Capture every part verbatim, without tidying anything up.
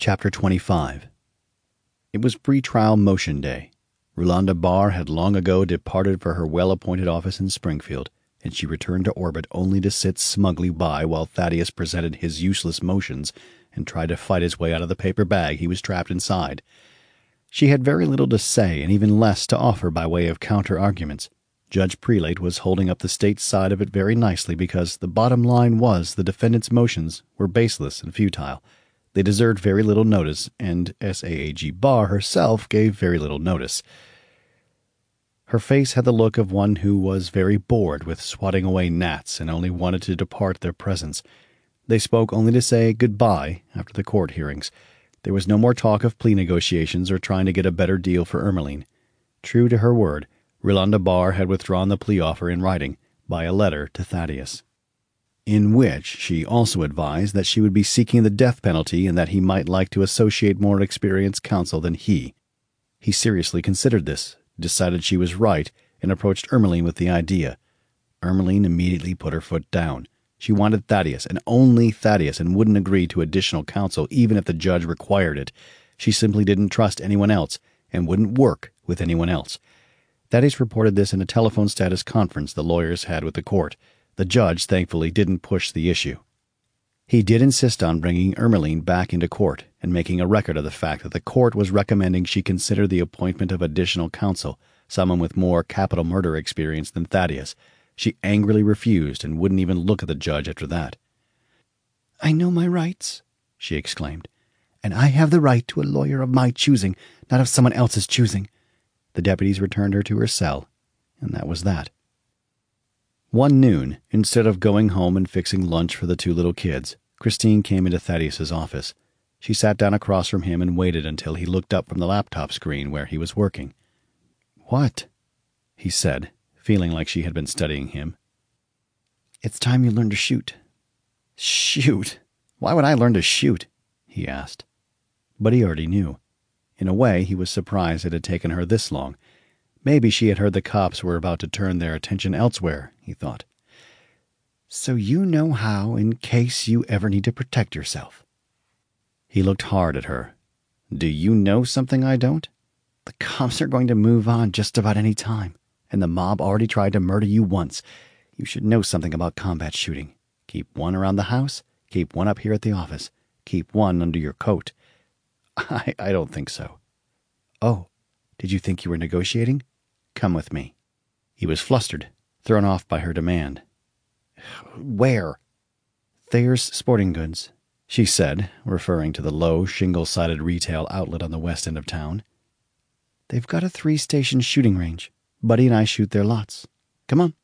Chapter twenty-five. It was pre-trial motion day. Rulonda Barr had long ago departed for her well-appointed office in Springfield, and she returned to orbit only to sit smugly by while Thaddeus presented his useless motions and tried to fight his way out of the paper bag he was trapped inside. She had very little to say and even less to offer by way of counter-arguments. Judge Prelate was holding up the state's side of it very nicely because the bottom line was the defendant's motions were baseless and futile. They deserved very little notice, and S A A G Barr herself gave very little notice. Her face had the look of one who was very bored with swatting away gnats and only wanted to depart their presence. They spoke only to say goodbye after the court hearings. There was no more talk of plea negotiations or trying to get a better deal for Ermeline. True to her word, Rulonda Barr had withdrawn the plea offer in writing, by a letter to Thaddeus, in which she also advised that she would be seeking the death penalty and that he might like to associate more experienced counsel than he. He seriously considered this, decided she was right, and approached Ermeline with the idea. Ermeline immediately put her foot down. She wanted Thaddeus, and only Thaddeus, and wouldn't agree to additional counsel even if the judge required it. She simply didn't trust anyone else, and wouldn't work with anyone else. Thaddeus reported this in a telephone status conference the lawyers had with the court. The judge, thankfully, didn't push the issue. He did insist on bringing Ermeline back into court and making a record of the fact that the court was recommending she consider the appointment of additional counsel, someone with more capital murder experience than Thaddeus. She angrily refused and wouldn't even look at the judge after that. "I know my rights," she exclaimed, "and I have the right to a lawyer of my choosing, not of someone else's choosing." The deputies returned her to her cell, and that was that. One noon, instead of going home and fixing lunch for the two little kids, Christine came into Thaddeus's office. She sat down across from him and waited until he looked up from the laptop screen where he was working. "What?" he said, feeling like she had been studying him. "It's time you learned to shoot." "Shoot? Why would I learn to shoot?" he asked. But he already knew. In a way, he was surprised it had taken her this long. Maybe she had heard the cops were about to turn their attention elsewhere, he thought. "So you know how, in case you ever need to protect yourself." He looked hard at her. "Do you know something I don't? The cops are going to move on just about any time, and the mob already tried to murder you once. You should know something about combat shooting. Keep one around the house, keep one up here at the office, keep one under your coat." I, I don't think so." "Oh, did you think you were negotiating? Come with me." He was flustered, thrown off by her demand. "Where?" "Thayer's Sporting Goods," she said, referring to the low, shingle-sided retail outlet on the west end of town. "They've got a three-station shooting range. Buddy and I shoot their lots. Come on."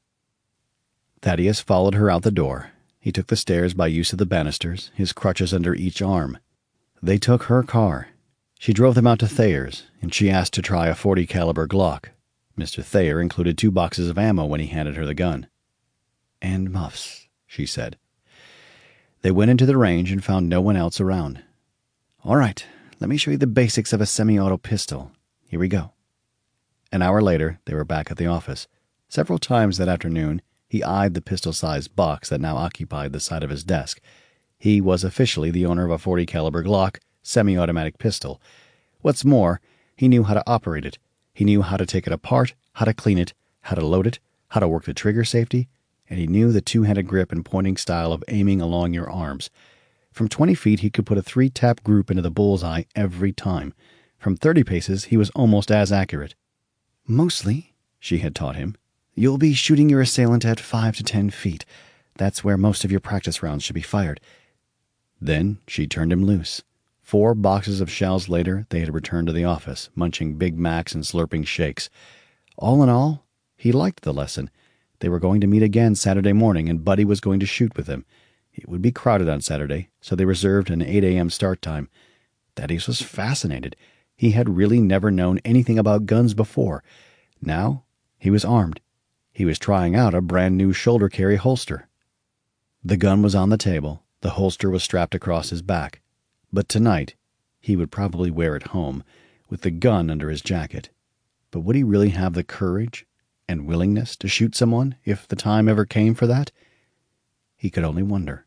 Thaddeus followed her out the door. He took the stairs by use of the banisters, his crutches under each arm. They took her car. She drove them out to Thayer's, and she asked to try a forty caliber Glock. Mister Thayer included two boxes of ammo when he handed her the gun. "And muffs," she said. They went into the range and found no one else around. "All right, let me show you the basics of a semi-auto pistol. Here we go." An hour later, they were back at the office. Several times that afternoon, he eyed the pistol-sized box that now occupied the side of his desk. He was officially the owner of a forty caliber Glock semi-automatic pistol. What's more, he knew how to operate it. He knew how to take it apart, how to clean it, how to load it, how to work the trigger safety, and he knew the two-handed grip and pointing style of aiming along your arms. From twenty feet, he could put a three-tap group into the bullseye every time. From thirty paces, he was almost as accurate. "Mostly," she had taught him, "you'll be shooting your assailant at five to ten feet. That's where most of your practice rounds should be fired." Then she turned him loose. Four boxes of shells later, they had returned to the office, munching Big Macs and slurping shakes. All in all, he liked the lesson. They were going to meet again Saturday morning, and Buddy was going to shoot with them. It would be crowded on Saturday, so they reserved an eight a.m. start time. Thaddeus was fascinated. He had really never known anything about guns before. Now, he was armed. He was trying out a brand-new shoulder-carry holster. The gun was on the table. The holster was strapped across his back. But tonight, he would probably wear it home, with the gun under his jacket. But would he really have the courage and willingness to shoot someone if the time ever came for that? He could only wonder.